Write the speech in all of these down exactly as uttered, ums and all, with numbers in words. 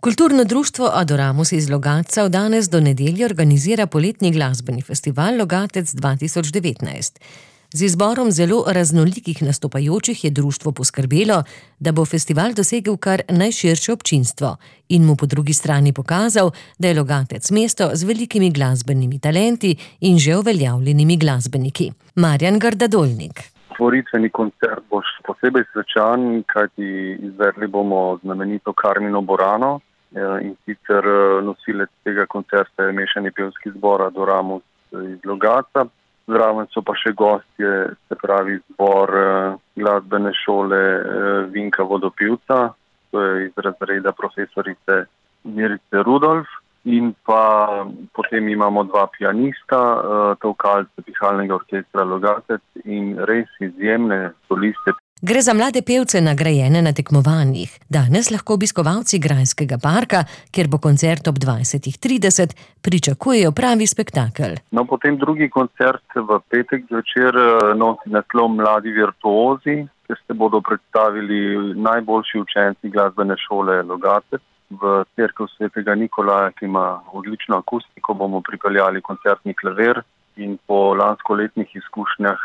Kulturno društvo Adoramus iz Logatca od danes do nedelje organizira poletni glasbeni festival Logatec dva tisoč devetnajst. Z izborom zelo raznolikih nastopajočih je društvo poskrbelo, da bo festival dosegel kar najširše občinstvo in mu po drugi strani pokazal, da je Logatec mesto z velikimi glasbenimi talenti in že uveljavljenimi glasbeniki. Marjan Gardadolnik. Otvoritveni koncert bo še posebej svečan, kajti izvedli bomo znamenito Carmino Burano, in sicer nosilec tega koncerta je mešani pevski zbor Adoramus iz Logatca. Zraven so pa še gostje, se pravi zbor glasbene šole Vinka Vodopivca, to je iz razreda profesorice Mirice Rudolf, in pa potem imamo dva pianista, tolkalce pihalnega orkestra Logatec in res izjemne soliste. Gre za mlade pevce nagrajene na tekmovanjih. Danes lahko obiskovalci Grajskega parka, kjer bo koncert ob dvajsetih trideset, pričakujejo pravi spektakel. No, potem drugi koncert v petek zvečer nosi naslov Mladi virtuozi, kjer se bodo predstavili najboljši učenci glasbene šole Logatec. V cerkev svetega Nikolaja, ki ima odlično akustiko, bomo pripeljali koncertni klaver. In po lanskoletnih izkušnjah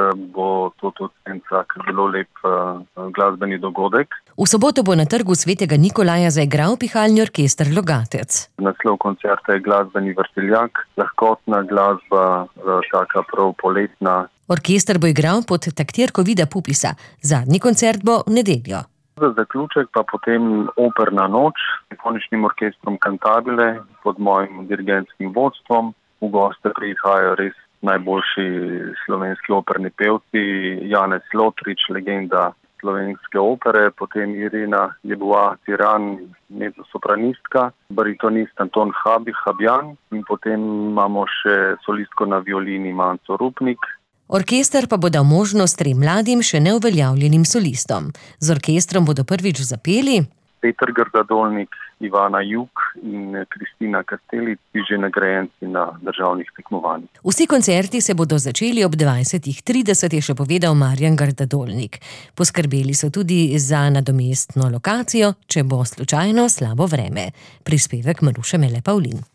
bo to tudi en tak zelo lep glasbeni dogodek. V soboto bo na trgu svetega Nikolaja zaigral pihalni orkester Logatec. Naslov koncerta je glasbeni vrtiljak, lahkotna glasba, taka prav poletna. Orkester bo igral pod taktirko Vida Pupisa. Zadnji koncert bo v nedeljo. Za zaključek pa potem operna noč s simfoničnim orkestrom Cantabile pod mojim dirigentskim vodstvom. V goste prihajajo res najboljši slovenski operni pevci, Janez Lotrič, legenda slovenske opere, potem Irina Jeboa-Tiran, mezzosopranistka, baritonist Anton Habih Habjan in potem imamo še solistko na violini Manco Rupnik. Orkester pa bo dal možnost trem mladim, še neuveljavljenim solistom. Z orkestrom bodo prvič zapeli Peter Gardadolnik, Ivana Juk in Kristina Kastelic, ki že nagrajenci na državnih tekmovanjih. Vsi koncerti se bodo začeli ob dvajsetih trideset, je še povedal Marjan Gardadolnik. Poskrbeli so tudi za nadomestno lokacijo, če bo slučajno slabo vreme. Prispevek Maruše Mele Pavlin.